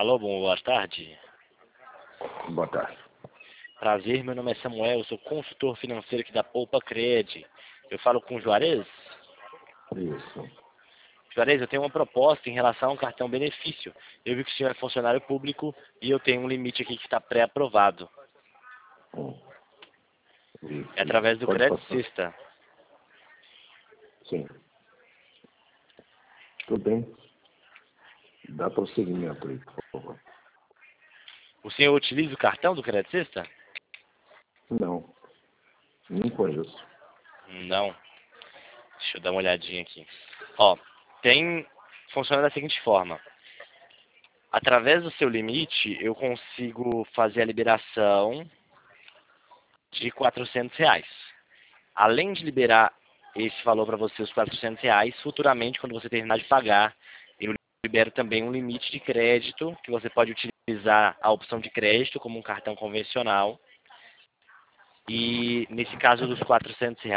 Alô, boa tarde. Boa tarde. Prazer, meu nome é Samuel, eu sou consultor financeiro aqui da Poupa Cred. Eu falo com o Juarez? Isso. Juarez, eu tenho uma proposta em relação ao cartão benefício. Eu vi que o senhor é funcionário público e eu tenho um limite aqui que está pré-aprovado. É através do Pode Credit passar. Sista. Sim. Tudo bem. Dá prosseguimento aí, por favor. O senhor utiliza o cartão do Credit Sista? Não. Nem conheço. Não. Deixa eu dar uma olhadinha aqui. Funciona da seguinte forma. Através do seu limite, eu consigo fazer a liberação de R$ 400. Além de liberar esse valor para você, os R$ 400, futuramente, quando você terminar de pagar, eu libero também um limite de crédito, que você pode utilizar a opção de crédito como um cartão convencional. E nesse caso dos R$ 400,